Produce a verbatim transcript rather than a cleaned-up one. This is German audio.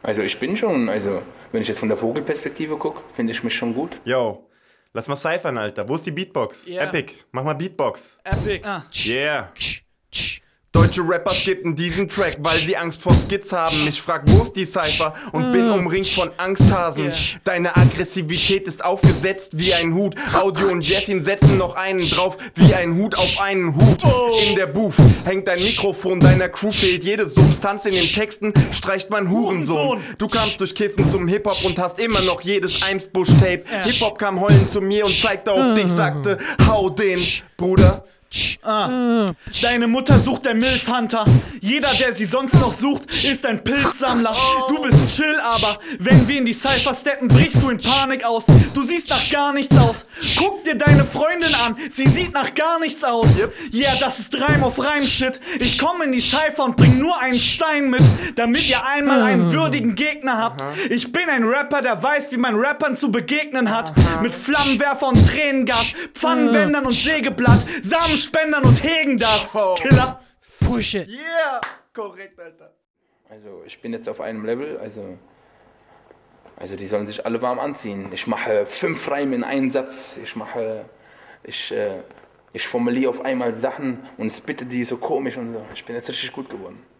Also ich bin schon, also wenn ich jetzt von der Vogelperspektive gucke, finde ich mich schon gut. Yo, lass mal cyphern, Alter. Wo ist die Beatbox? Yeah. Epic, mach mal Beatbox. Epic. Ah. Yeah. Deutsche Rapper skippen diesen Track, weil sie Angst vor Skits haben. Ich frag, wo ist die Cypher und bin umringt von Angsthasen. Yeah. Deine Aggressivität ist aufgesetzt wie ein Hut. Audio und Jessin setzen noch einen drauf, wie ein Hut auf einen Hut. In der Booth hängt dein Mikrofon, deiner Crew fehlt jede Substanz. In den Texten streicht man Hurensohn. Du kamst durch Kiffen zum Hip-Hop und hast immer noch jedes Eimsbusch-Tape. Hip-Hop kam heulend zu mir und zeigte auf dich, sagte, hau den, Bruder. Ah. Deine Mutter sucht der Milfhunter. Jeder, der sie sonst noch sucht, ist ein Pilzsammler. Du bist chill, aber wenn wir in die Cypher steppen, brichst du in Panik aus. Du siehst nach gar nichts aus. Guck dir deine Freundin an, sie sieht nach gar nichts aus. Ja, yeah, das ist Reim auf Reim-Shit. Ich komme in die Cypher und bring nur einen Stein mit, damit ihr einmal einen würdigen Gegner habt. Ich bin ein Rapper, der weiß, wie man Rappern zu begegnen hat. Mit Flammenwerfer und Tränengas, Pfannenwändern und Sägeblatt, Samenspendern und hegen das. Killer. Push it. Yeah, korrekt, Alter. Also ich bin jetzt auf einem Level, also, also die sollen sich alle warm anziehen. Ich mache fünf Reime in einen Satz, ich mache, ich, äh, ich formuliere auf einmal Sachen und spitte die so komisch und so. Ich bin jetzt richtig gut geworden.